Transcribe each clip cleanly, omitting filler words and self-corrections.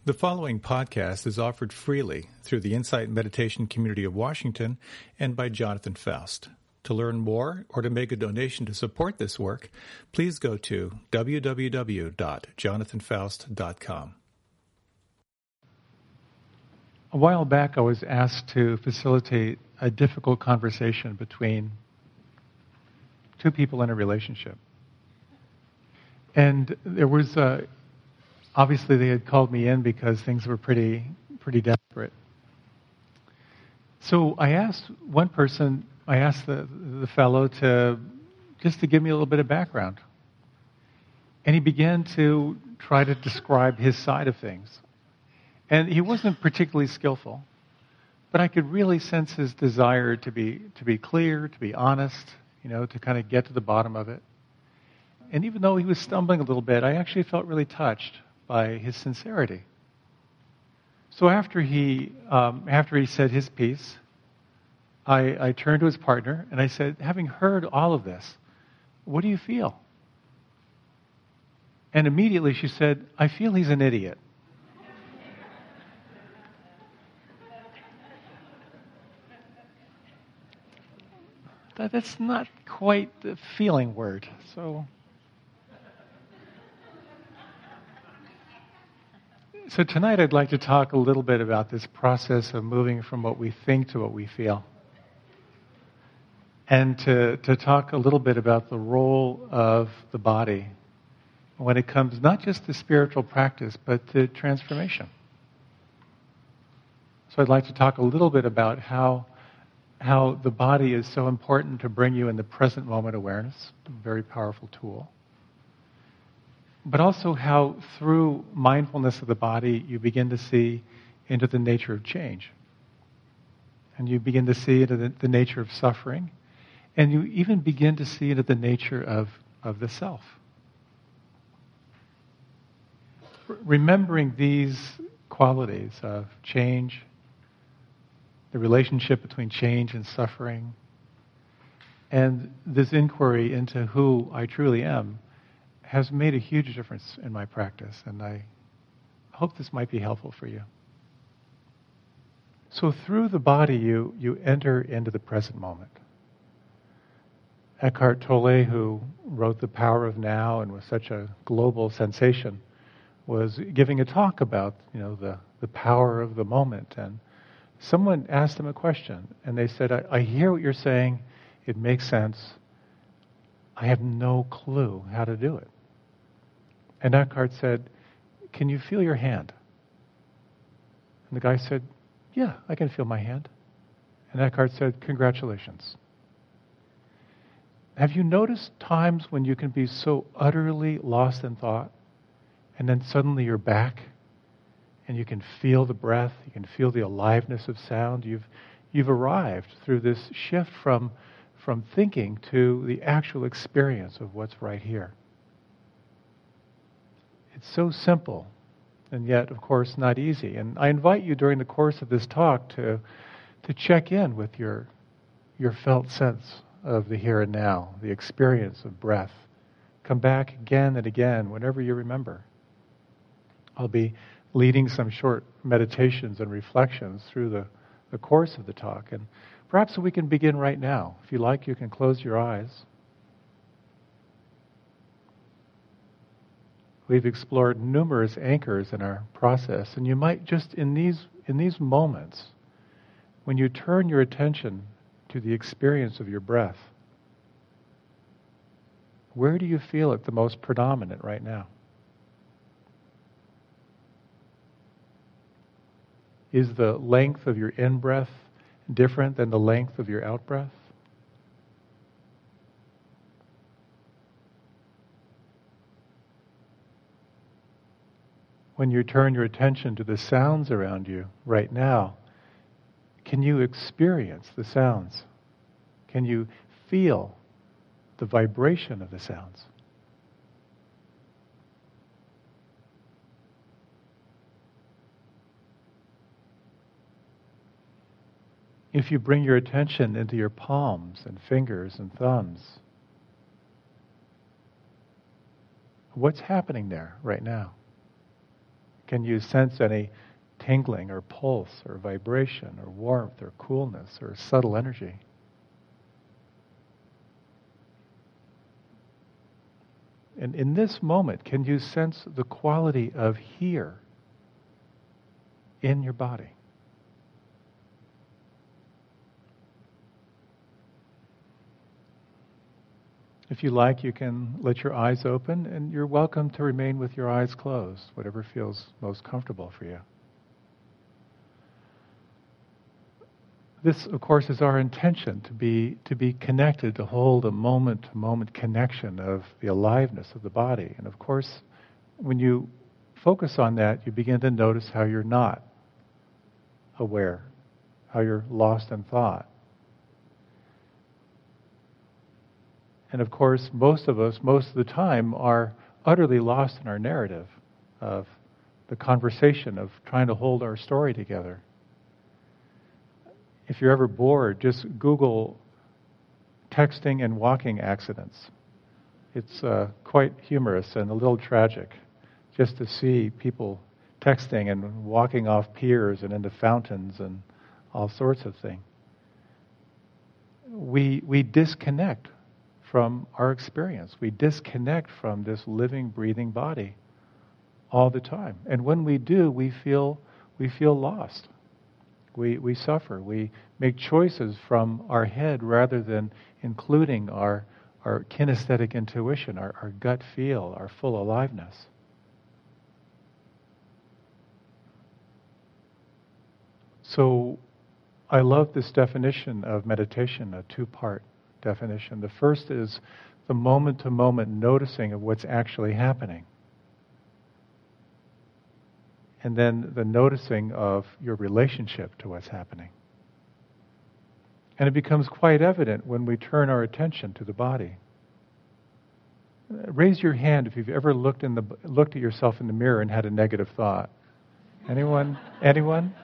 The following podcast is offered freely through the Insight Meditation Community of Washington and by Jonathan Faust. To learn more or to make a donation to support this work, please go to www.jonathanfaust.com. A while back, I was asked to facilitate a difficult conversation between two people in a relationship. And there was obviously they had called me in because things were pretty desperate. So I asked the fellow to give me a little bit of background. And he began to try to describe his side of things. And he wasn't particularly skillful, but I could really sense his desire to be clear, to be honest, to kind of get to the bottom of it. And even though he was stumbling a little bit, I actually felt really touched by his sincerity. So after he said his piece, I turned to his partner and I said, having heard all of this, what do you feel? And immediately she said, I feel he's an idiot. That's not quite the feeling word, So tonight I'd like to talk a little bit about this process of moving from what we think to what we feel. And to talk a little bit about the role of the body when it comes not just to spiritual practice, but to transformation. So I'd like to talk a little bit about how the body is so important to bring you in the present moment awareness, a very powerful tool. But also how through mindfulness of the body, you begin to see into the nature of change. And you begin to see into the nature of suffering. And you even begin to see into the nature of the self. Remembering these qualities of change, the relationship between change and suffering, and this inquiry into who I truly am, has made a huge difference in my practice, and I hope this might be helpful for you. So through the body, you enter into the present moment. Eckhart Tolle, who wrote The Power of Now and was such a global sensation, was giving a talk about the power of the moment. And someone asked him a question, and they said, I hear what you're saying, it makes sense. I have no clue how to do it. And Eckhart said, can you feel your hand? And the guy said, yeah, I can feel my hand. And Eckhart said, congratulations. Have you noticed times when you can be so utterly lost in thought, and then suddenly you're back, and you can feel the breath, you can feel the aliveness of sound? You've arrived through this shift from thinking to the actual experience of what's right here. It's so simple, and yet, of course, not easy. And I invite you during the course of this talk to check in with your felt sense of the here and now, the experience of breath. Come back again and again whenever you remember. I'll be leading some short meditations and reflections through the course of the talk. And perhaps we can begin right now. If you like, you can close your eyes. We've explored numerous anchors in our process, and you might just in these moments, when you turn your attention to the experience of your breath, where do you feel it the most predominant right now? Is the length of your in-breath different than the length of your out-breath? When you turn your attention to the sounds around you right now, can you experience the sounds? Can you feel the vibration of the sounds? If you bring your attention into your palms and fingers and thumbs, what's happening there right now? Can you sense any tingling or pulse or vibration or warmth or coolness or subtle energy? And in this moment, can you sense the quality of here in your body? If you like, you can let your eyes open, and you're welcome to remain with your eyes closed, whatever feels most comfortable for you. This, of course, is our intention, to be connected, to hold a moment-to-moment connection of the aliveness of the body. And of course, when you focus on that, you begin to notice how you're not aware, how you're lost in thought. And of course, most of us, most of the time, are utterly lost in our narrative of the conversation, of trying to hold our story together. If you're ever bored, just Google texting and walking accidents. It's quite humorous and a little tragic just to see people texting and walking off piers and into fountains and all sorts of things. We disconnect from our experience. We disconnect from this living, breathing body all the time. And when we do, we feel lost. We suffer. We make choices from our head rather than including our kinesthetic intuition, our gut feel, our full aliveness. So I love this definition of meditation, a two-part definition. The first is the moment-to-moment noticing of what's actually happening. And then the noticing of your relationship to what's happening. And it becomes quite evident when we turn our attention to the body. Raise your hand if you've ever looked at yourself in the mirror and had a negative thought. Anyone? Anyone?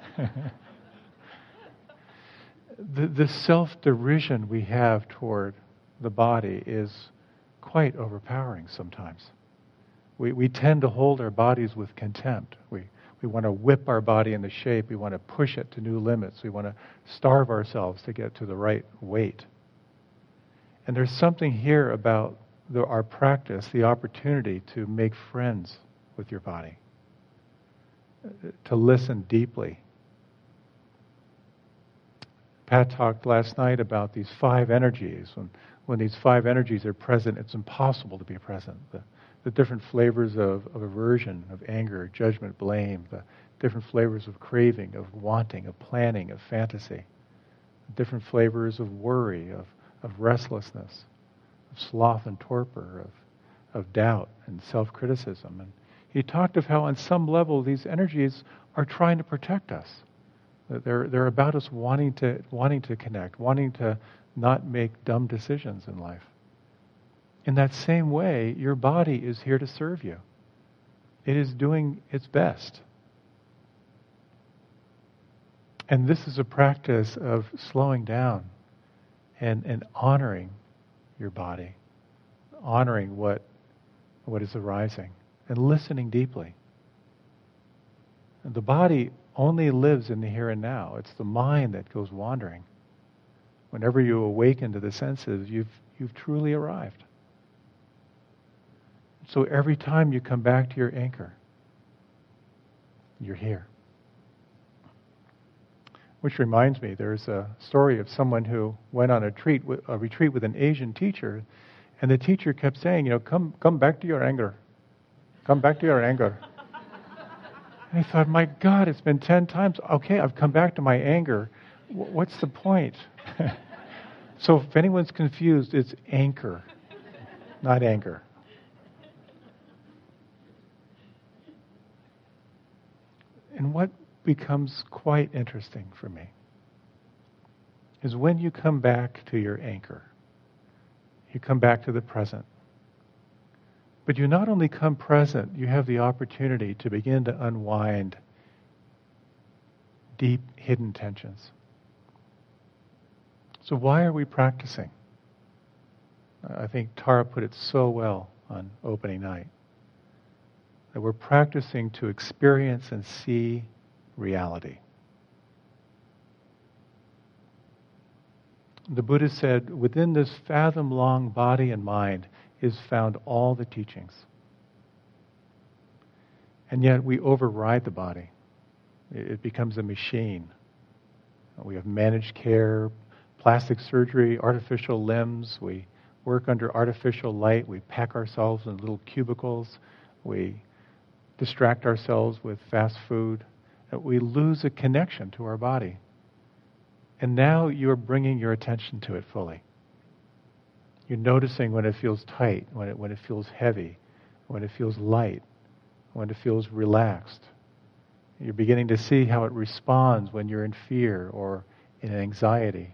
The self-derision we have toward the body is quite overpowering sometimes. We tend to hold our bodies with contempt. We want to whip our body into shape. We want to push it to new limits. We want to starve ourselves to get to the right weight. And there's something here about our practice, the opportunity to make friends with your body, to listen deeply. Pat talked last night about these 5 energies. When these 5 energies are present, it's impossible to be present. The different flavors of aversion, of anger, judgment, blame, the different flavors of craving, of wanting, of planning, of fantasy, the different flavors of worry, of restlessness, of sloth and torpor, of doubt and self-criticism. And he talked of how on some level these energies are trying to protect us. They're about us wanting to connect, wanting to not make dumb decisions in life. In that same way, your body is here to serve you. It is doing its best. And this is a practice of slowing down and honoring your body, honoring what is arising, and listening deeply. And the body only lives in the here and now. It's the mind that goes wandering. Whenever you awaken to the senses, you've truly arrived. So every time you come back to your anchor, you're here. Which reminds me, there's a story of someone who went on a retreat with an Asian teacher, and the teacher kept saying, come back to your anger. Come back to your anger. And I thought, my God, it's been 10 times. Okay, I've come back to my anger. What's the point? So if anyone's confused, it's anchor, not anger. And what becomes quite interesting for me is when you come back to your anchor, you come back to the present. But you not only come present, you have the opportunity to begin to unwind deep hidden tensions. So why are we practicing? I think Tara put it so well on opening night. that we're practicing to experience and see reality. The Buddha said, within this fathom-long body and mind is found all the teachings. And yet we override the body. It becomes a machine. We have managed care, plastic surgery, artificial limbs. We work under artificial light. We pack ourselves in little cubicles. We distract ourselves with fast food. We lose a connection to our body. And now you're bringing your attention to it fully. You're noticing when it feels tight, when it feels heavy, when it feels light, when it feels relaxed. You're beginning to see how it responds when you're in fear or in anxiety.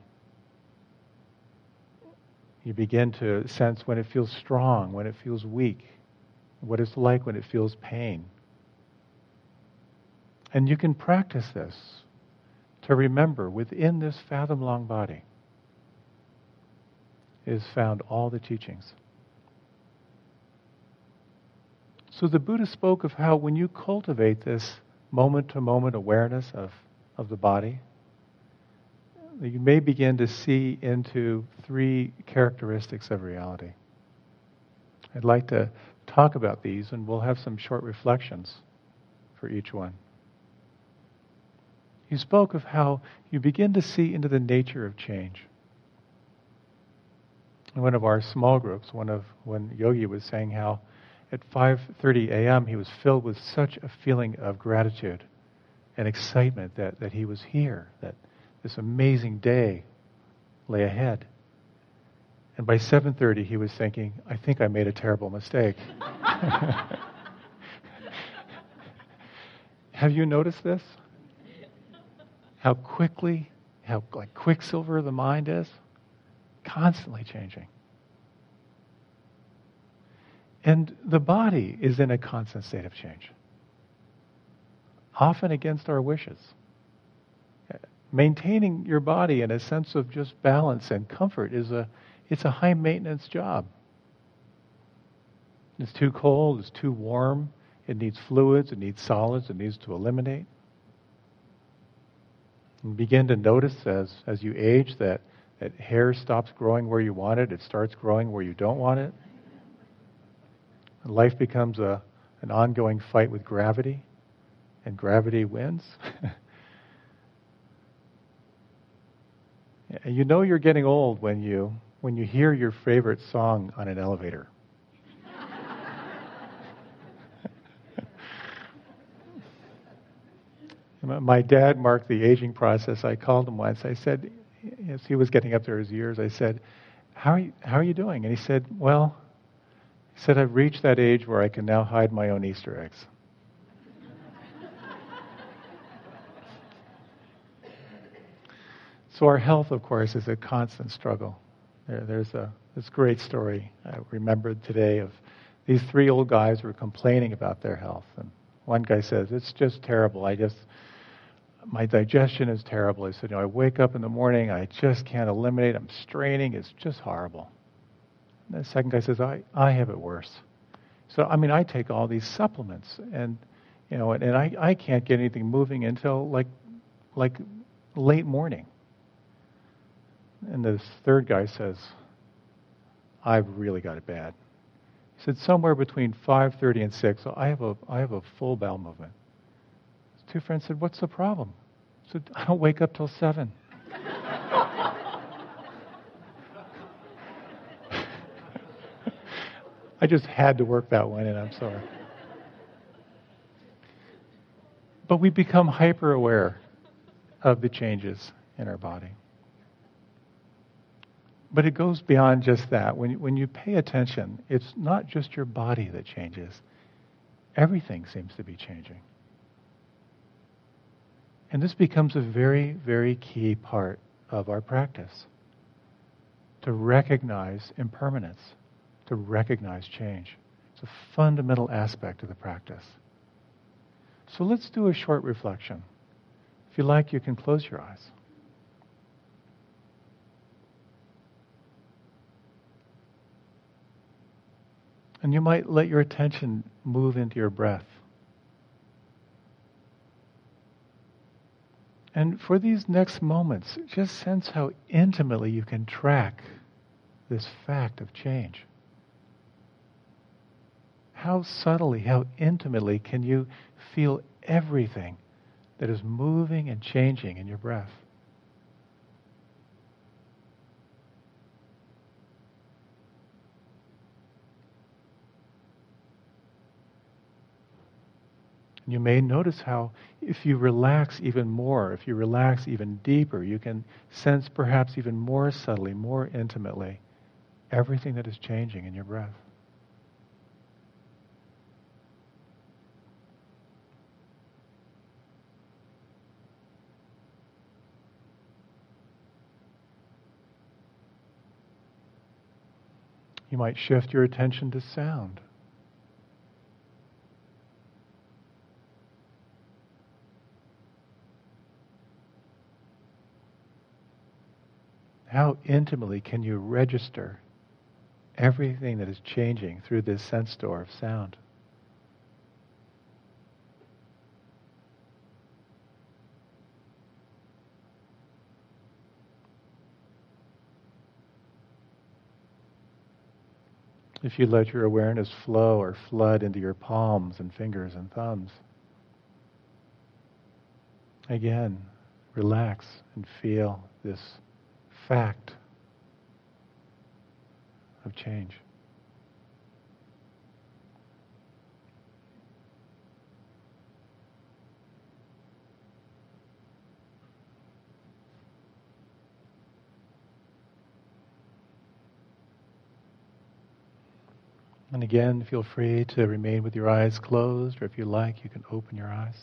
You begin to sense when it feels strong, when it feels weak, what it's like when it feels pain. And you can practice this to remember within this fathom-long body is found all the teachings. So the Buddha spoke of how when you cultivate this moment-to-moment awareness of the body, you may begin to see into 3 characteristics of reality. I'd like to talk about these, and we'll have some short reflections for each one. He spoke of how you begin to see into the nature of change. In one of our small groups, when Yogi was saying how at 5:30 a.m. he was filled with such a feeling of gratitude and excitement that he was here, that this amazing day lay ahead. And by 7:30 he was thinking, I think I made a terrible mistake. Have you noticed this? How quickly, how like quicksilver the mind is? Constantly changing. And the body is in a constant state of change. Often against our wishes. Maintaining your body in a sense of just balance and comfort it's a high maintenance job. It's too cold, it's too warm, it needs fluids, it needs solids, it needs to eliminate. And begin to notice as you age that hair stops growing where you want it, it starts growing where you don't want it. And life becomes an ongoing fight with gravity, and gravity wins. And you know you're getting old when you hear your favorite song on an elevator. My dad marked the aging process. I called him once. I said, as he was getting up there his years, I said, how are you doing? And he said, I've reached that age where I can now hide my own Easter eggs. So our health, of course, is a constant struggle. There's this great story I remembered today of these 3 old guys who were complaining about their health. And one guy says, it's just terrible. My digestion is terrible. He said, I wake up in the morning, I just can't eliminate, I'm straining, it's just horrible. And the second guy says, I have it worse. So, I take all these supplements, and I can't get anything moving until like late morning. And this third guy says, I've really got it bad. He said, somewhere between 5:30 and 6, so I have a full bowel movement. His 2 friends said, what's the problem? He said, I don't wake up till 7. I just had to work that one in, I'm sorry. But we become hyper aware of the changes in our body. But it goes beyond just that. When you pay attention, it's not just your body that changes. Everything seems to be changing. And this becomes a very, very key part of our practice. To recognize impermanence, to recognize change. It's a fundamental aspect of the practice. So let's do a short reflection. If you like, you can close your eyes. And you might let your attention move into your breath. And for these next moments, just sense how intimately you can track this fact of change. How subtly, how intimately can you feel everything that is moving and changing in your breath? You may notice how if you relax even more, if you relax even deeper, you can sense perhaps even more subtly, more intimately, everything that is changing in your breath. You might shift your attention to sound. How intimately can you register everything that is changing through this sense door of sound? If you let your awareness flow or flood into your palms and fingers and thumbs, again, relax and feel this fact of change. And again, feel free to remain with your eyes closed, or if you like, you can open your eyes.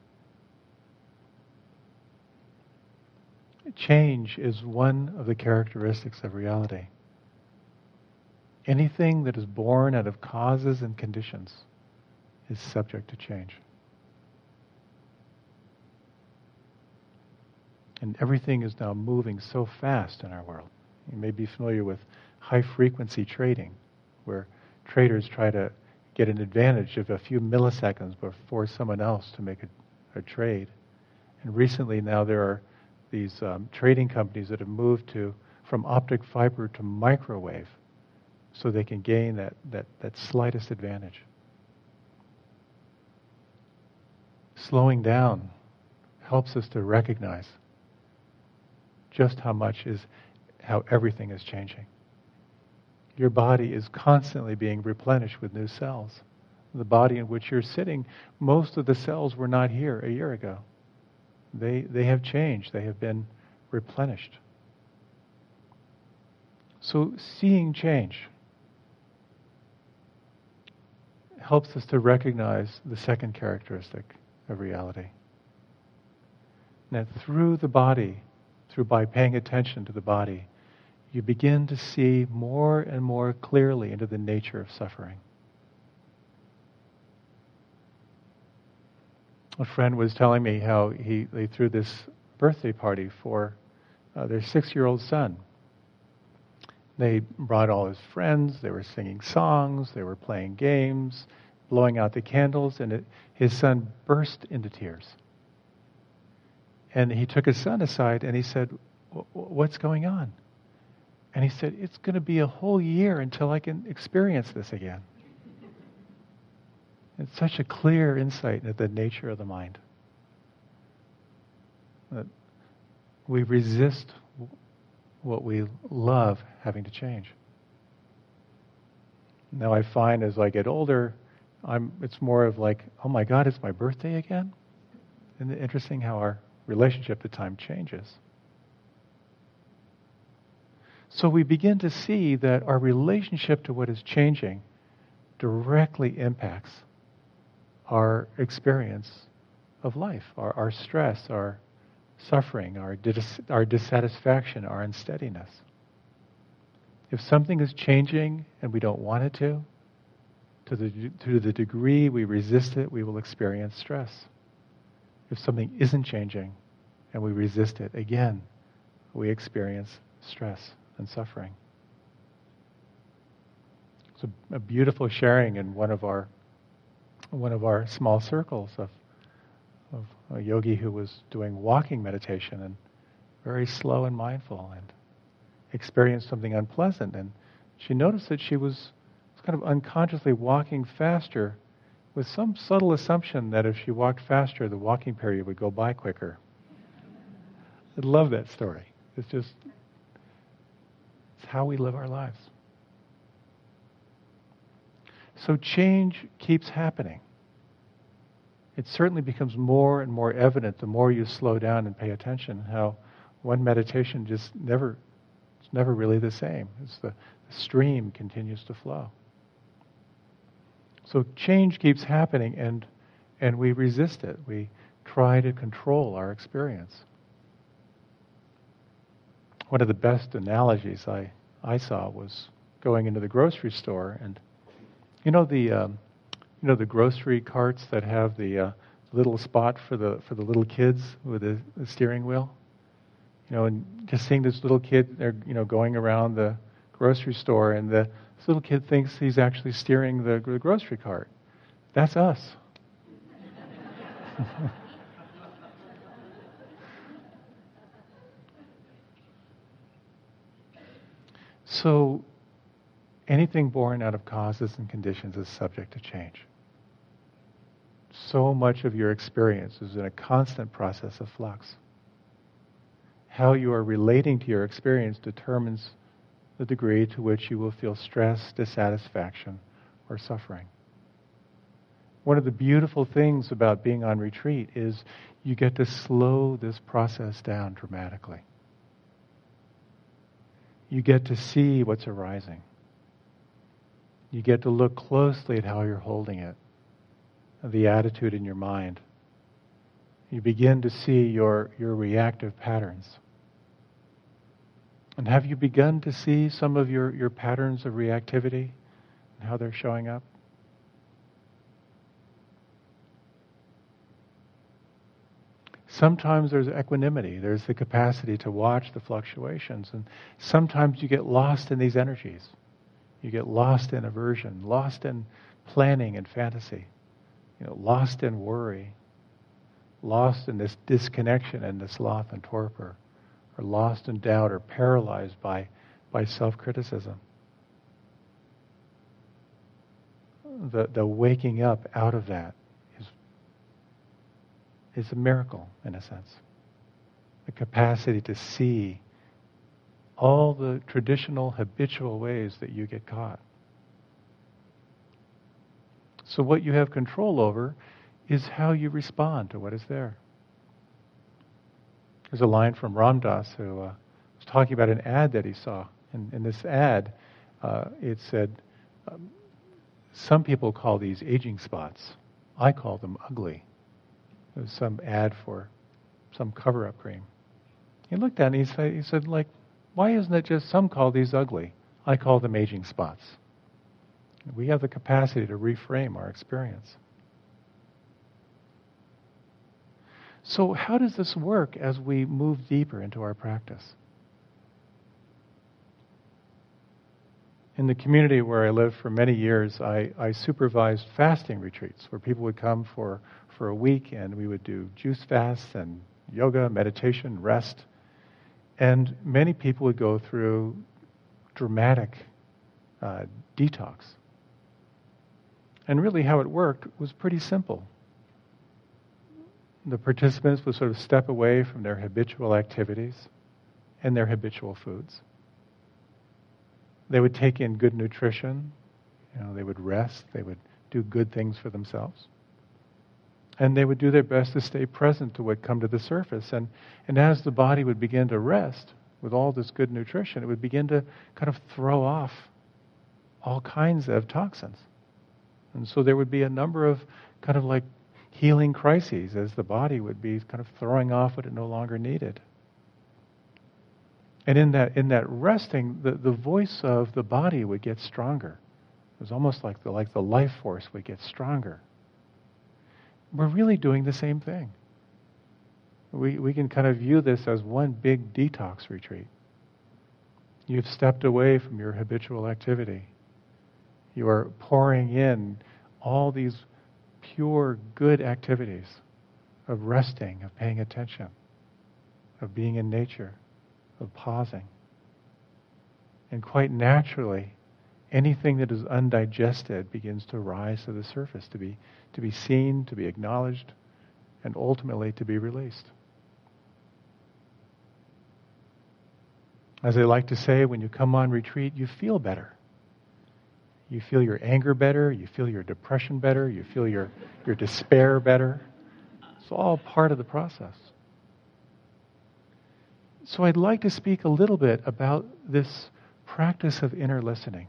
Change is one of the characteristics of reality. Anything that is born out of causes and conditions is subject to change. And everything is now moving so fast in our world. You may be familiar with high-frequency trading, where traders try to get an advantage of a few milliseconds before someone else to make a trade. And recently now there are these trading companies that have moved from optic fiber to microwave so they can gain that slightest advantage. Slowing down helps us to recognize just how everything is changing. Your body is constantly being replenished with new cells. The body in which you're sitting, most of the cells were not here a year ago. They have changed. They have been replenished. So seeing change helps us to recognize the second characteristic of reality. Now through the body, by paying attention to the body, you begin to see more and more clearly into the nature of suffering. A friend was telling me how they threw this birthday party for their 6-year-old son. They brought all his friends, they were singing songs, they were playing games, blowing out the candles, and his son burst into tears. And he took his son aside and he said, "What's going on?" And he said, "It's going to be a whole year until I can experience this again." It's such a clear insight into the nature of the mind. That we resist what we love having to change. Now I find as I get older, it's more of like, oh my God, it's my birthday again? Isn't it interesting how our relationship to time changes? So we begin to see that our relationship to what is changing directly impacts our experience of life, our stress, our suffering, our dissatisfaction, our unsteadiness. If something is changing and we don't want it to the degree we resist it, we will experience stress. If something isn't changing and we resist it, again, we experience stress and suffering. It's a beautiful sharing in one of our small circles of a yogi who was doing walking meditation and very slow and mindful and experienced something unpleasant. And she noticed that she was kind of unconsciously walking faster with some subtle assumption that if she walked faster, the walking period would go by quicker. I love that story. It's how we live our lives. So change keeps happening. It certainly becomes more and more evident the more you slow down and pay attention, how one meditation it's never really the same. It's the stream continues to flow. So change keeps happening, and we resist it. We try to control our experience. One of the best analogies I saw was going into the grocery store, and the grocery carts that have the little spot for the little kids with the steering wheel. And just seeing this little kid, they're going around the grocery store, and this little kid thinks he's actually steering the grocery cart. That's us. So, anything born out of causes and conditions is subject to change. So much of your experience is in a constant process of flux. How you are relating to your experience determines the degree to which you will feel stress, dissatisfaction, or suffering. One of the beautiful things about being on retreat is you get to slow this process down dramatically. You get to see what's arising. You get to look closely at how you're holding it, the attitude in your mind. You begin to see your reactive patterns. And have you begun to see some of your patterns of reactivity and how they're showing up? Sometimes there's equanimity. There's the capacity to watch the fluctuations. And sometimes you get lost in these energies. You get lost in aversion, lost in planning and fantasy, lost in worry, lost in this disconnection and this sloth and torpor, or lost in doubt or paralyzed by self-criticism. The waking up out of that is a miracle, in a sense. The capacity to see all the traditional, habitual ways that you get caught. So what you have control over is how you respond to what is there. There's a line from Ram Dass who was talking about an ad that he saw. In this ad, it said, some people call these aging spots. I call them ugly. It was some ad for some cover-up cream. He looked at it and he said, why isn't it just some call these ugly? I call them aging spots. We have the capacity to reframe our experience. So how does this work as we move deeper into our practice? In the community where I lived for many years, I supervised fasting retreats where people would come for a week, and we would do juice fasts and yoga, meditation, rest. And many people would go through dramatic detox. And really how it worked was pretty simple. The participants would sort of step away from their habitual activities and their habitual foods. They would take in good nutrition. They would rest. They would do good things for themselves. And they would do their best to stay present to what come to the surface. And as the body would begin to rest with all this good nutrition, it would begin to kind of throw off all kinds of toxins. And so there would be a number of kind of like healing crises as the body would be kind of throwing off what it no longer needed. And in that resting, the voice of the body would get stronger. It was almost like the life force would get stronger. We're really doing the same thing. We can kind of view this as one big detox retreat. You've stepped away from your habitual activity. You are pouring in all these pure, good activities of resting, of paying attention, of being in nature, of pausing. And quite naturally, anything that is undigested begins to rise to the surface, to be seen, to be acknowledged, and ultimately to be released. As I like to say, when you come on retreat, you feel better. You feel your anger better, you feel your depression better, you feel your despair better. It's all part of the process. So I'd like to speak a little bit about this practice of inner listening,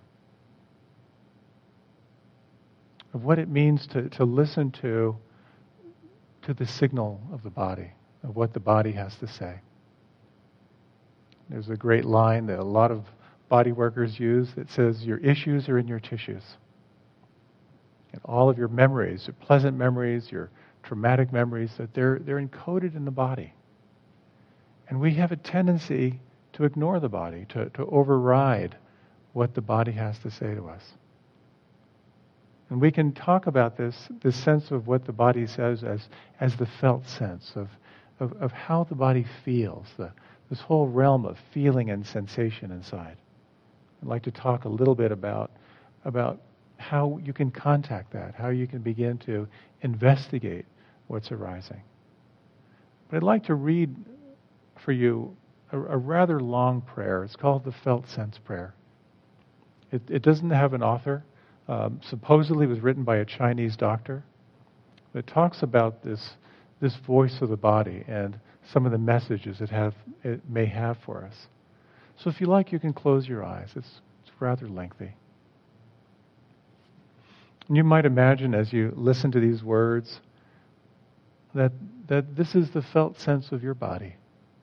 of what it means to listen to the signal of the body, of what the body has to say. There's a great line that a lot of body workers use that says, your issues are in your tissues. And all of your memories, your pleasant memories, your traumatic memories, that they're encoded in the body. And we have a tendency to ignore the body, to override what the body has to say to us. And we can talk about this sense of what the body says as the felt sense of how the body feels, this whole realm of feeling and sensation inside. I'd like to talk a little bit about how you can contact that, how you can begin to investigate what's arising. But I'd like to read for you a rather long prayer. It's called the Felt Sense Prayer. It doesn't have an author. Supposedly it was written by a Chinese doctor. It talks about this voice of the body and some of the messages it may have for us. So if you like, you can close your eyes. It's rather lengthy. And you might imagine as you listen to these words that this is the felt sense of your body.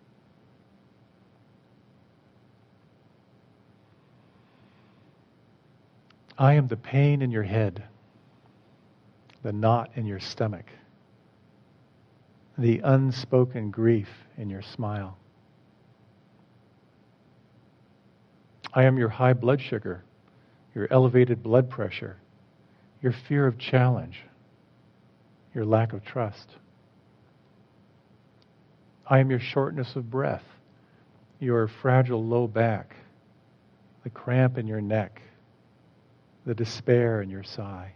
I am the pain in your head, the knot in your stomach, the unspoken grief in your smile. I am your high blood sugar, your elevated blood pressure, your fear of challenge, your lack of trust. I am your shortness of breath, your fragile low back, the cramp in your neck, the despair in your sigh.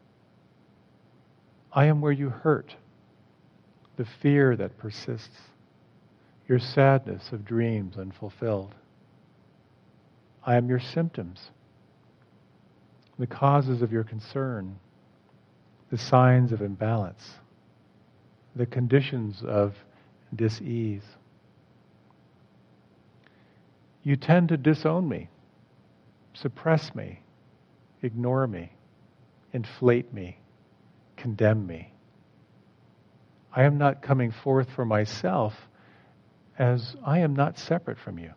I am where you hurt, the fear that persists, your sadness of dreams unfulfilled. I am your symptoms, the causes of your concern, the signs of imbalance, the conditions of dis-ease. You tend to disown me, suppress me, ignore me, inflate me, condemn me. I am not coming forth for myself, as I am not separate from you.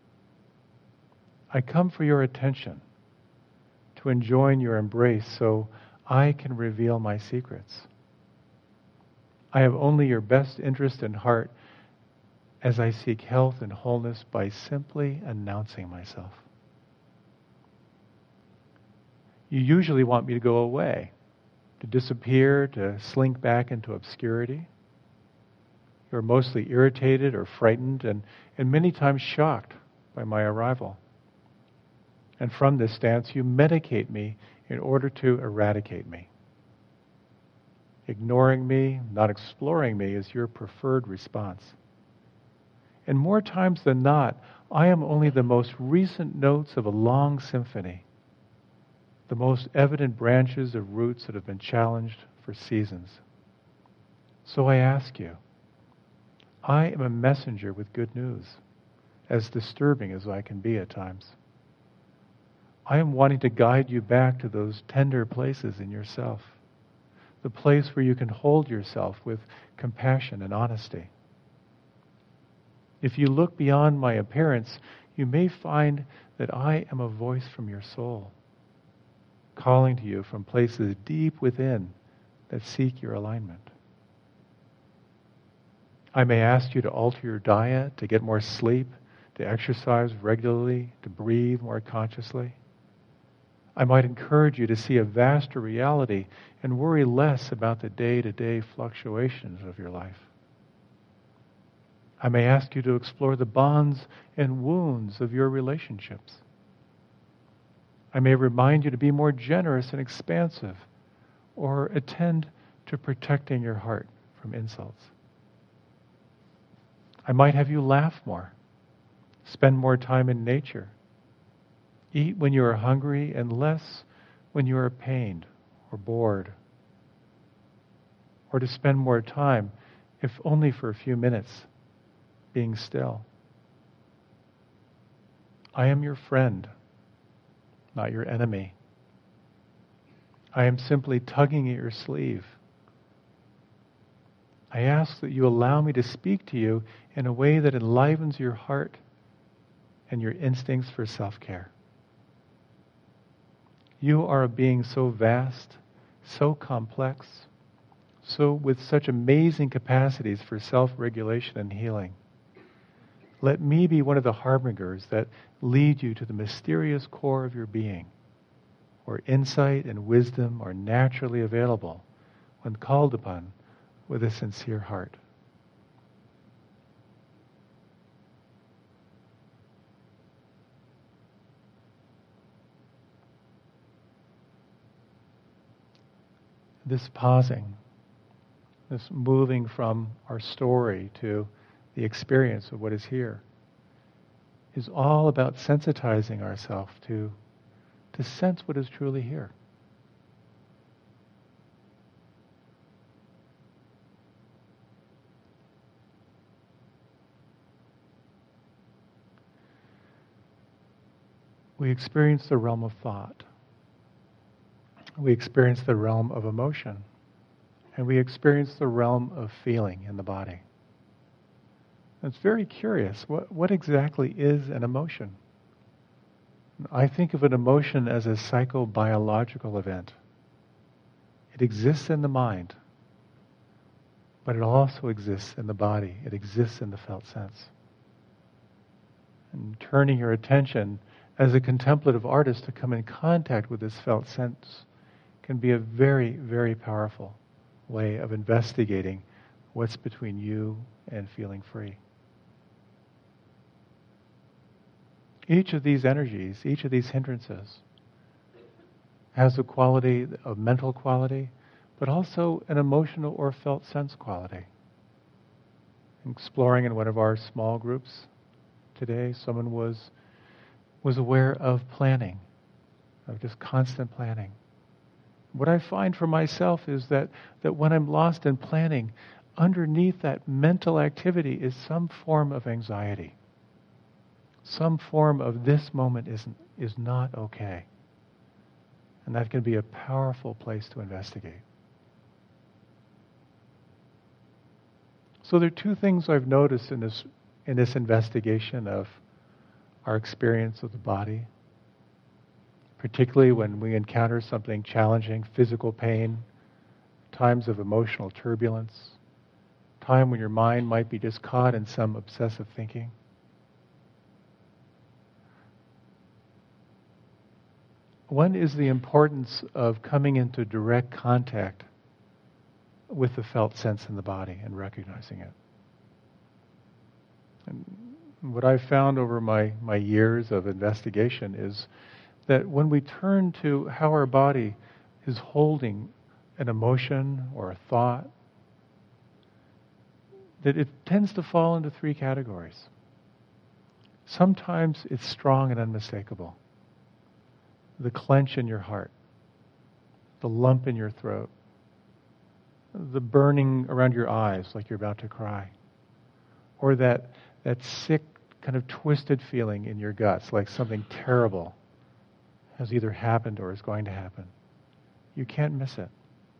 I come for your attention, to enjoin your embrace so I can reveal my secrets. I have only your best interest in heart as I seek health and wholeness by simply announcing myself. You usually want me to go away, to disappear, to slink back into obscurity. You're mostly irritated or frightened and many times shocked by my arrival. And from this stance, you medicate me in order to eradicate me. Ignoring me, not exploring me is your preferred response. And more times than not, I am only the most recent notes of a long symphony, the most evident branches of roots that have been challenged for seasons. So I ask you, I am a messenger with good news, as disturbing as I can be at times. I am wanting to guide you back to those tender places in yourself, the place where you can hold yourself with compassion and honesty. If you look beyond my appearance, you may find that I am a voice from your soul, calling to you from places deep within that seek your alignment. I may ask you to alter your diet, to get more sleep, to exercise regularly, to breathe more consciously. I might encourage you to see a vaster reality and worry less about the day-to-day fluctuations of your life. I may ask you to explore the bonds and wounds of your relationships. I may remind you to be more generous and expansive, or attend to protecting your heart from insults. I might have you laugh more, spend more time in nature, eat when you are hungry and less when you are pained or bored, or to spend more time, if only for a few minutes, being still. I am your friend, not your enemy. I am simply tugging at your sleeve. I ask that you allow me to speak to you in a way that enlivens your heart and your instincts for self-care. You are a being so vast, so complex, so with such amazing capacities for self-regulation and healing. Let me be one of the harbingers that lead you to the mysterious core of your being, where insight and wisdom are naturally available when called upon with a sincere heart. This pausing, this moving from our story to the experience of what is here, is all about sensitizing ourselves to sense what is truly here. We experience the realm of thought. We experience the realm of emotion. And we experience the realm of feeling in the body. It's very curious. What exactly is an emotion? I think of an emotion as a psychobiological event. It exists in the mind, but it also exists in the body. It exists in the felt sense. And turning your attention as a contemplative artist to come in contact with this felt sense can be a very, very powerful way of investigating what's between you and feeling free. Each of these energies, each of these hindrances, has a quality, a mental quality, but also an emotional or felt sense quality. Exploring in one of our small groups today, someone was aware of planning, of just constant planning. What I find for myself is that when I'm lost in planning, underneath that mental activity is some form of anxiety. Some form of this moment is not okay. And that can be a powerful place to investigate. So there are two things I've noticed in this investigation of our experience of the body, particularly when we encounter something challenging, physical pain, times of emotional turbulence, time when your mind might be just caught in some obsessive thinking. One is the importance of coming into direct contact with the felt sense in the body and recognizing it. And what I've found over my years of investigation is that when we turn to how our body is holding an emotion or a thought, that it tends to fall into three categories. Sometimes it's strong and unmistakable. The clench in your heart, the lump in your throat, the burning around your eyes like you're about to cry, or that sick kind of twisted feeling in your guts like something terrible has either happened or is going to happen. You can't miss it.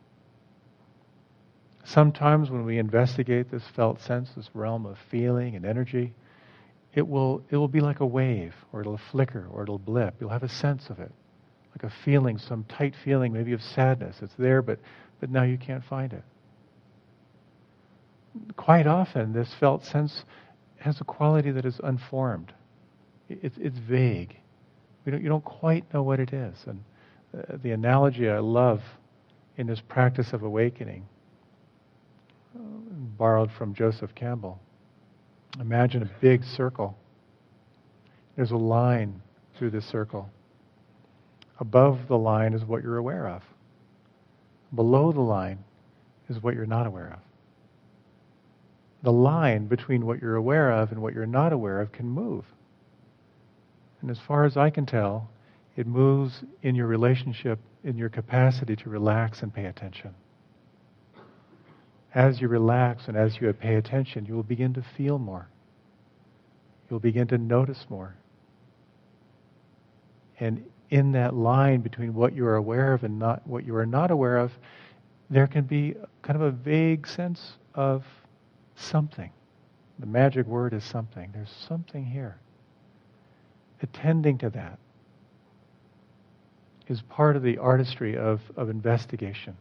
Sometimes when we investigate this felt sense, this realm of feeling and energy, it will be like a wave, or it'll flicker, or it'll blip. You'll have a sense of it, like a feeling, some tight feeling maybe of sadness. It's there, but now you can't find it. Quite often, this felt sense has a quality that is unformed. It's vague. You don't quite know what it is. And the analogy I love in this practice of awakening, borrowed from Joseph Campbell. Imagine a big circle. There's a line through this circle. Above the line is what you're aware of. Below the line is what you're not aware of. The line between what you're aware of and what you're not aware of can move. And as far as I can tell, it moves in your relationship, in your capacity to relax and pay attention. As you relax and as you pay attention, you will begin to feel more. You'll begin to notice more. And in that line between what you are aware of and not what you are not aware of, there can be kind of a vague sense of something. The magic word is something. There's something here. Attending to that is part of the artistry of investigation.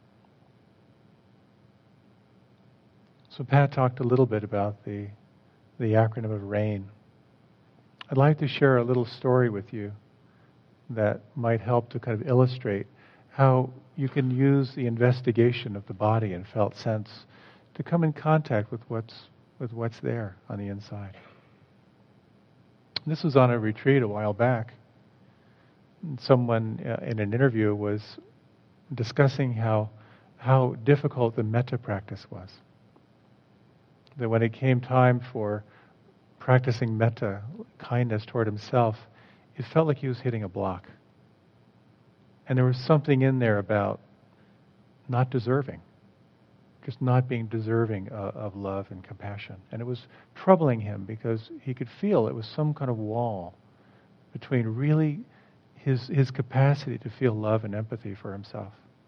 So Pat talked a little bit about the acronym of RAIN. I'd like to share a little story with you that might help to kind of illustrate how you can use the investigation of the body and felt sense to come in contact with what's there on the inside. This was on a retreat a while back. Someone in an interview was discussing how difficult the metta practice was. That when it came time for practicing metta, kindness toward himself, it felt like he was hitting a block. And there was something in there about not deserving, just not being deserving of love and compassion. And it was troubling him because he could feel it was some kind of wall between really his capacity to feel love and empathy for himself.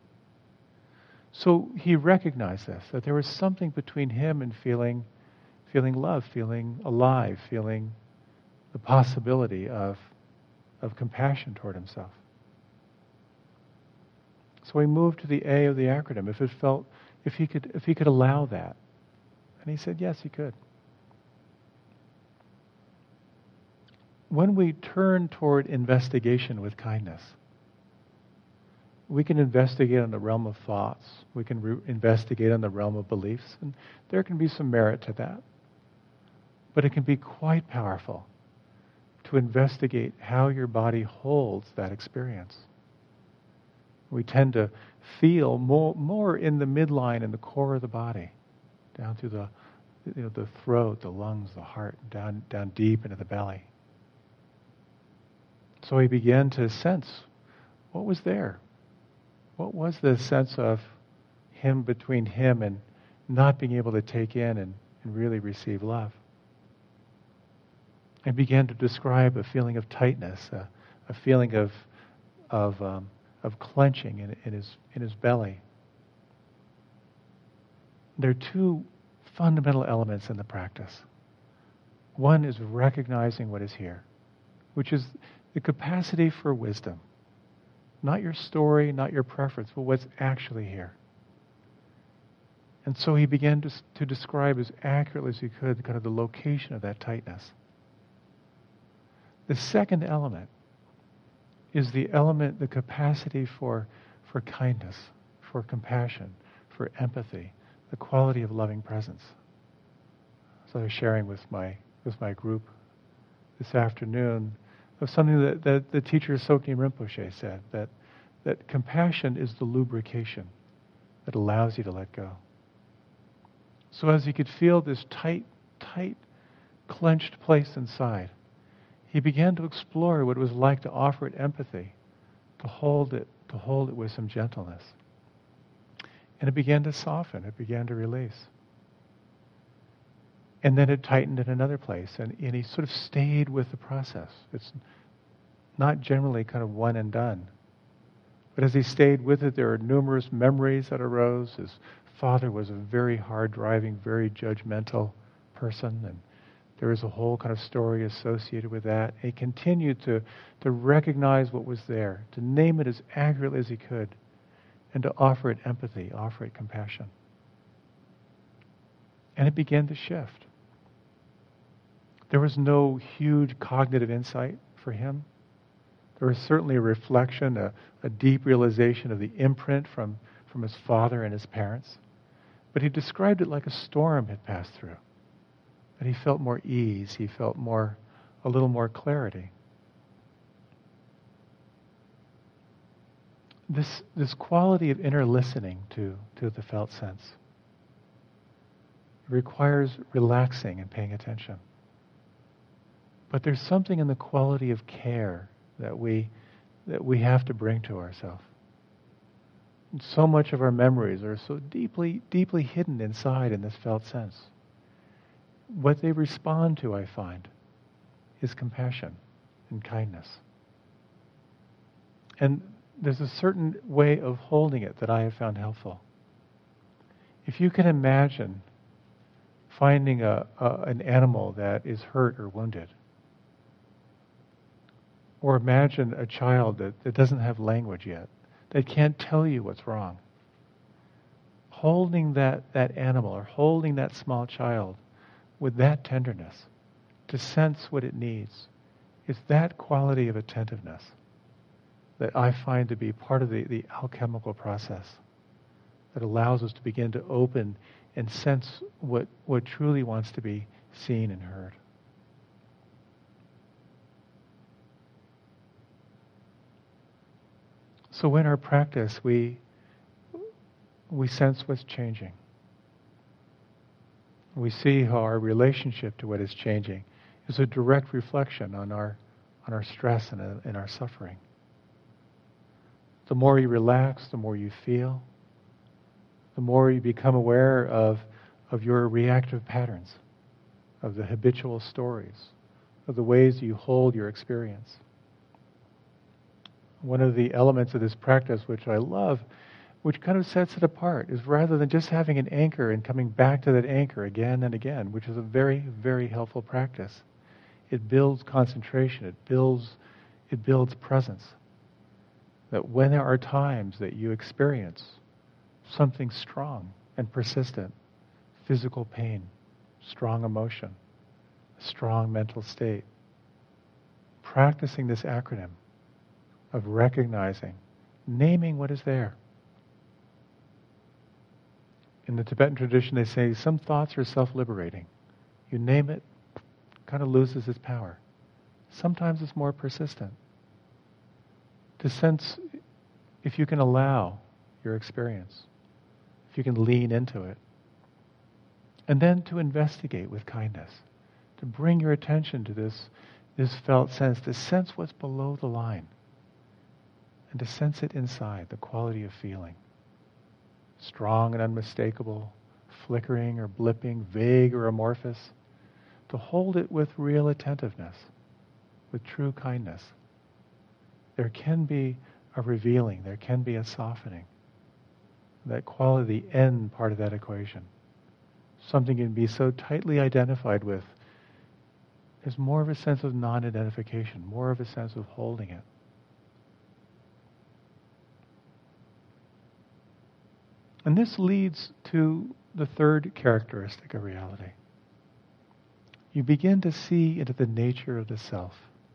So he recognized this, that there was something between him and feeling love, feeling alive, feeling the possibility of compassion toward himself. So he moved to the A of the acronym. If he could allow that, and he said yes, he could. When we turn toward investigation with kindness, we can investigate in the realm of thoughts. We can investigate in the realm of beliefs, and there can be some merit to that. But it can be quite powerful to investigate how your body holds that experience. We tend to feel more in the midline, in the core of the body, down through the throat, the lungs, the heart, down deep into the belly. So he began to sense what was there. What was the sense of him between him and not being able to take in and really receive love? I began to describe a feeling of tightness, a feeling of clenching in his belly. There are two fundamental elements in the practice. One is recognizing what is here, which is the capacity for wisdom. Not your story, not your preference, but what's actually here. And so he began to describe as accurately as he could kind of the location of that tightness. The second element is the capacity for kindness, for compassion, for empathy, the quality of loving presence. So I was sharing with my group this afternoon of something that the teacher Tsoknyi Rinpoche said, that compassion is the lubrication that allows you to let go. So as he could feel this tight, clenched place inside, he began to explore what it was like to offer it empathy, to hold it with some gentleness. And it began to soften, it began to release. And then it tightened in another place, and he sort of stayed with the process. It's not generally kind of one and done. But as he stayed with it, there are numerous memories that arose. His father was a very hard-driving, very judgmental person, and there was a whole kind of story associated with that. He continued to recognize what was there, to name it as accurately as he could, and to offer it empathy, offer it compassion. And it began to shift. There was no huge cognitive insight for him. There was certainly a reflection, a deep realization of the imprint from his father and his parents. But he described it like a storm had passed through. That he felt more ease, he felt a little more clarity. This quality of inner listening to the felt sense requires relaxing and paying attention. But there's something in the quality of care that we have to bring to ourselves. So much of our memories are so deeply hidden inside in this felt sense. What they respond to, I find, is compassion and kindness. And there's a certain way of holding it that I have found helpful. If you can imagine finding an animal that is hurt or wounded, or imagine a child that doesn't have language yet, that can't tell you what's wrong. Holding that animal or holding that small child with that tenderness to sense what it needs is that quality of attentiveness that I find to be part of the alchemical process that allows us to begin to open and sense what truly wants to be seen and heard. So in our practice, we sense what's changing. We see how our relationship to what is changing is a direct reflection on our stress and our suffering. The more you relax, the more you feel, the more you become aware of your reactive patterns, of the habitual stories, of the ways you hold your experience. One of the elements of this practice, which I love, which kind of sets it apart, is rather than just having an anchor and coming back to that anchor again and again, which is a very, very helpful practice. It builds concentration. It builds presence. That when there are times that you experience something strong and persistent, physical pain, strong emotion, strong mental state, practicing this acronym of recognizing, naming what is there. In the Tibetan tradition, they say some thoughts are self-liberating. You name it, kind of loses its power. Sometimes it's more persistent. To sense if you can allow your experience, if you can lean into it, and then to investigate with kindness, to bring your attention to this felt sense, to sense what's below the line, and to sense it inside, the quality of feeling. Strong and unmistakable, flickering or blipping, vague or amorphous, to hold it with real attentiveness, with true kindness. There can be a revealing, there can be a softening. That quality, the end part of that equation, something you can be so tightly identified with, there's more of a sense of non-identification, more of a sense of holding it. And this leads to the third characteristic of reality. You begin to see into the nature of the self.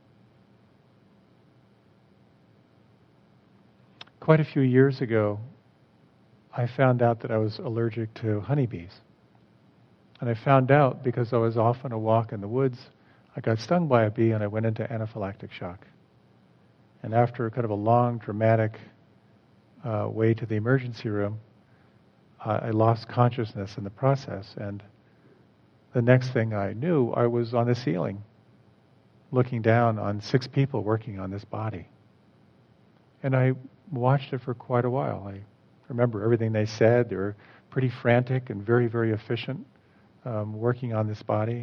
Quite a few years ago, I found out that I was allergic to honeybees. And I found out because I was off on a walk in the woods, I got stung by a bee and I went into anaphylactic shock. And after kind of a long, dramatic way to the emergency room, I lost consciousness in the process, and the next thing I knew, I was on the ceiling, looking down on 6 people working on this body. And I watched it for quite a while. I remember everything they said. They were pretty frantic and very, very efficient, working on this body.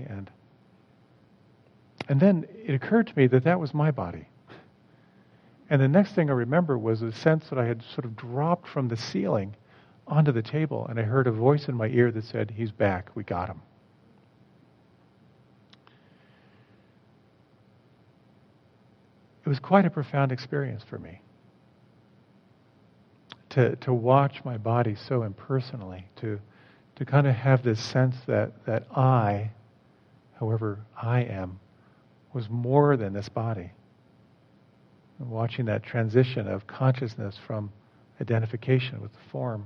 And then it occurred to me that was my body. And the next thing I remember was a sense that I had sort of dropped from the ceiling onto the table, and I heard a voice in my ear that said, "He's back, we got him." It was quite a profound experience for me to watch my body so impersonally, to kind of have this sense that I, however I am, was more than this body. And watching that transition of consciousness from identification with the form.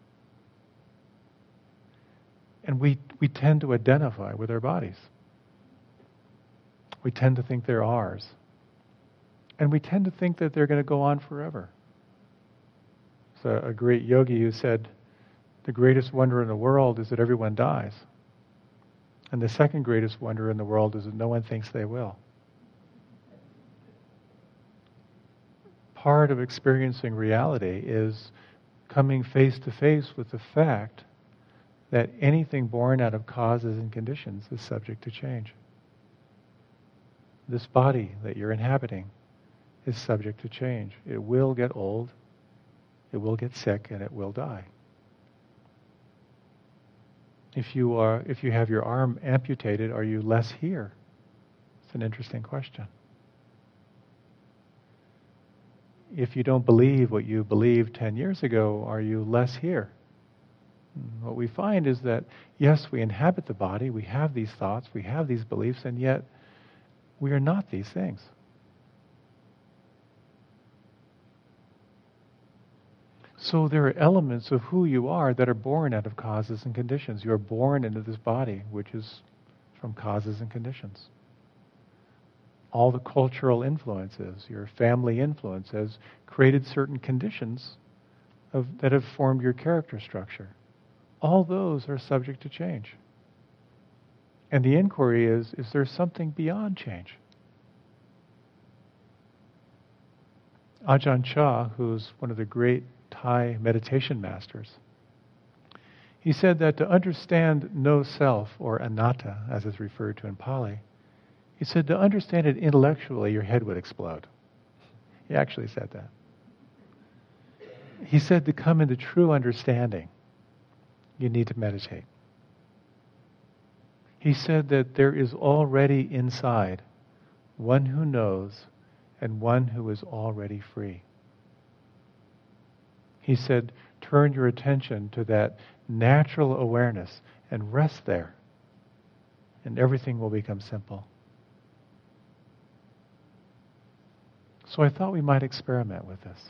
And we tend to identify with our bodies. We tend to think they're ours. And we tend to think that they're going to go on forever. So a great yogi who said, the greatest wonder in the world is that everyone dies. And the second greatest wonder in the world is that no one thinks they will. Part of experiencing reality is coming face to face with the fact that anything born out of causes and conditions is subject to change. This body that you're inhabiting is subject to change. It will get old, it will get sick, and it will die. If you have your arm amputated, are you less here? It's an interesting question. If you don't believe what you believed 10 years ago, are you less here? What we find is that, yes, we inhabit the body, we have these thoughts, we have these beliefs, and yet we are not these things. So there are elements of who you are that are born out of causes and conditions. You're born into this body, which is from causes and conditions. All the cultural influences, your family influence has created certain conditions that have formed your character structure. All those are subject to change. And the inquiry is there something beyond change? Ajahn Chah, who's one of the great Thai meditation masters, he said that to understand no self, or anatta, as is referred to in Pali, he said to understand it intellectually, your head would explode. He actually said that. He said to come into true understanding, you need to meditate. He said that there is already inside one who knows and one who is already free. He said, turn your attention to that natural awareness and rest there, and everything will become simple. So I thought we might experiment with this,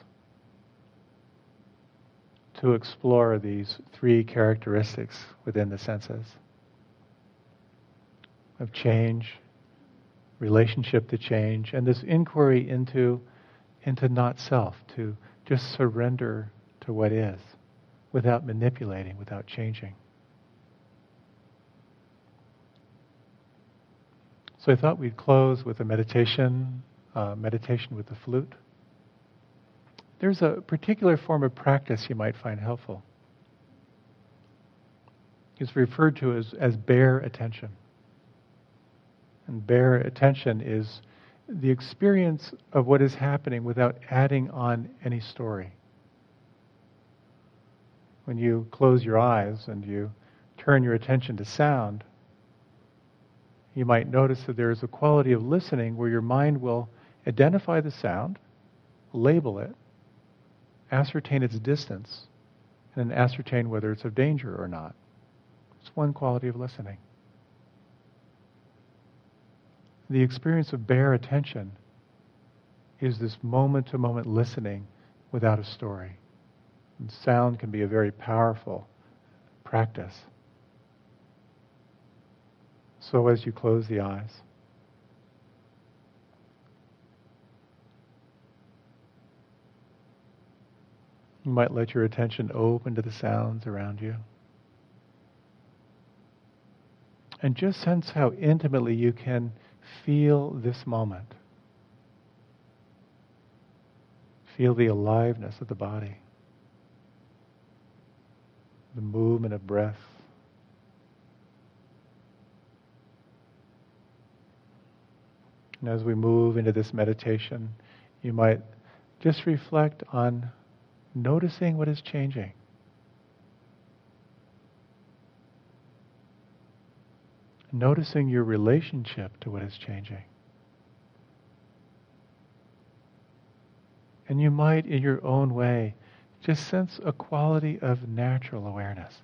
to explore these three characteristics within the senses of change, relationship to change, and this inquiry into not self, to just surrender to what is, without manipulating, without changing. So I thought we'd close with a meditation with the flute. There's a particular form of practice you might find helpful. It's referred to as bare attention. And bare attention is the experience of what is happening without adding on any story. When you close your eyes and you turn your attention to sound, you might notice that there is a quality of listening where your mind will identify the sound, label it, ascertain its distance, and then ascertain whether it's of danger or not. It's one quality of listening. The experience of bare attention is this moment-to-moment listening without a story. And sound can be a very powerful practice. So as you close the eyes, you might let your attention open to the sounds around you. And just sense how intimately you can feel this moment. Feel the aliveness of the body, the movement of breath. And as we move into this meditation, you might just reflect on noticing what is changing. Noticing your relationship to what is changing. And you might, in your own way, just sense a quality of natural awareness.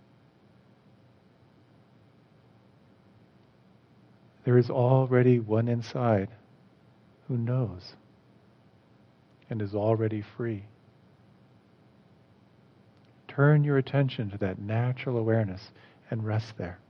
There is already one inside who knows. and is already free. Turn your attention to that natural awareness and rest there.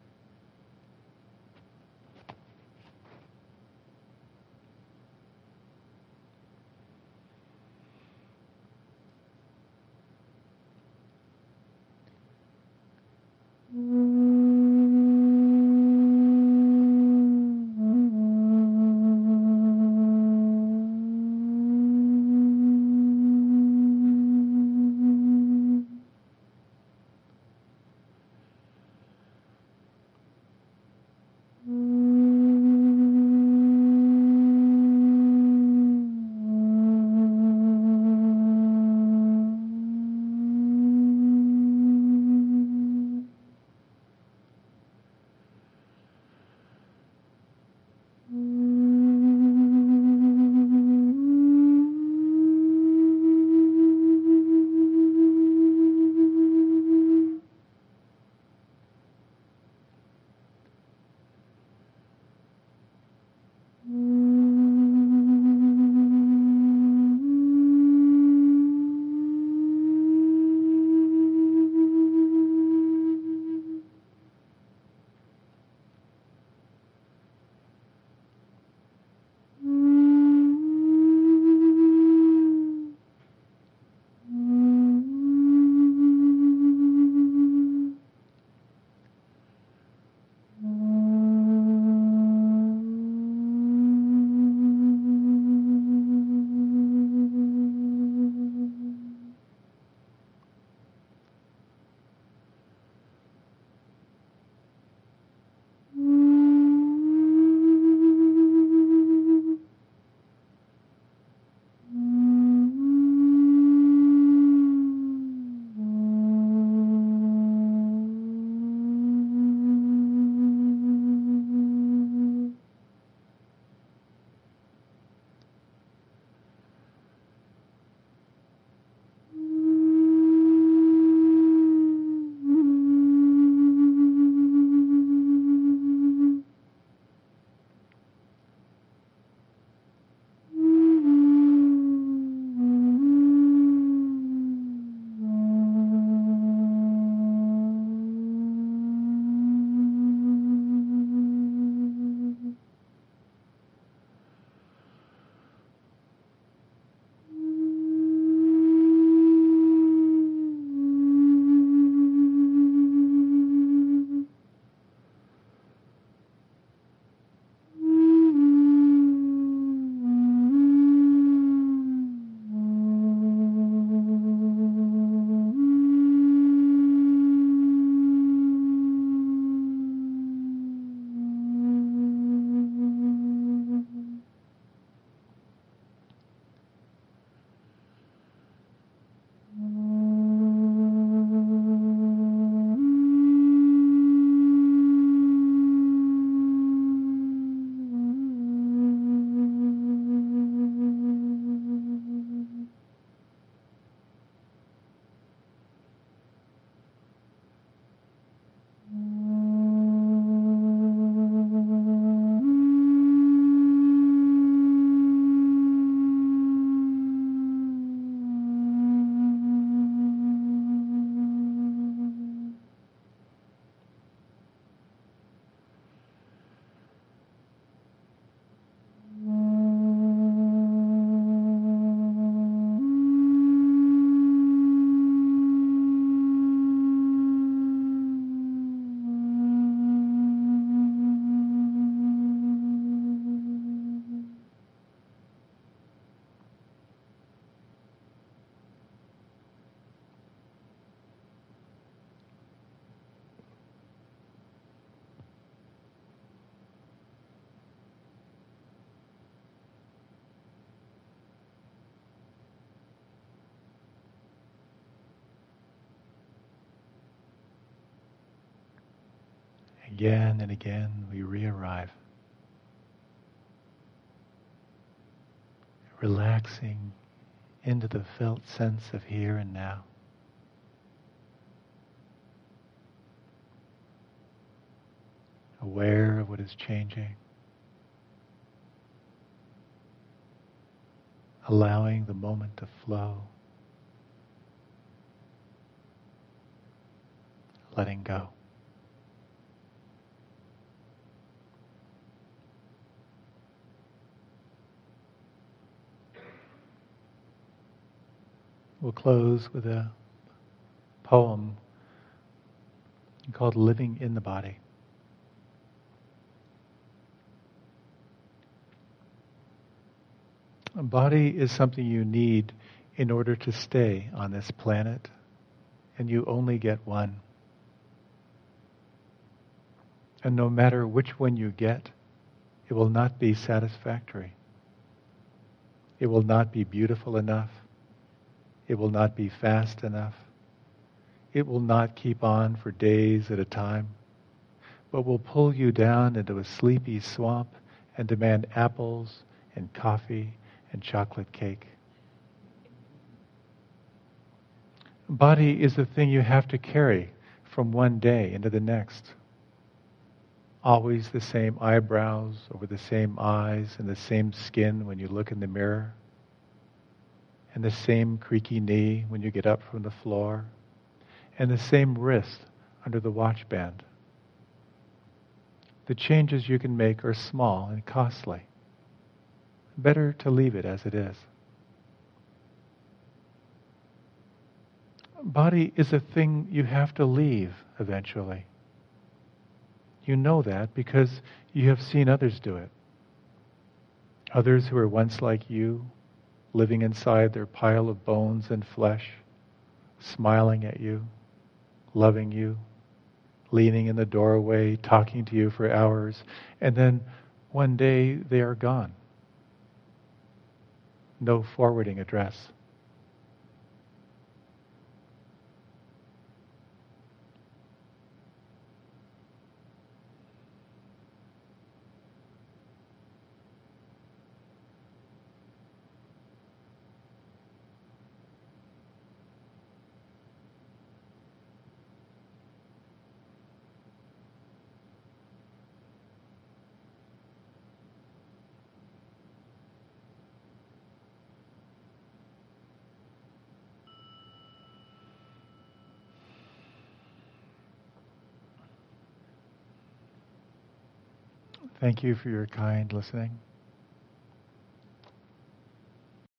Again and again, we re-arrive, relaxing into the felt sense of here and now. Aware of what is changing, allowing the moment to flow, letting go. We'll close with a poem called Living in the Body. A body is something you need in order to stay on this planet, and you only get one. And no matter which one you get, it will not be satisfactory. It will not be beautiful enough. It will not be fast enough. It will not keep on for days at a time, but will pull you down into a sleepy swamp and demand apples and coffee and chocolate cake. Body is the thing you have to carry from one day into the next. Always the same eyebrows over the same eyes and the same skin when you look in the mirror, and the same creaky knee when you get up from the floor, and the same wrist under the watch band. The changes you can make are small and costly. Better to leave it as it is. Body is a thing you have to leave eventually. You know that because you have seen others do it. Others who were once like you, living inside their pile of bones and flesh, smiling at you, loving you, leaning in the doorway, talking to you for hours, and then one day they are gone. No forwarding address. Thank you for your kind listening.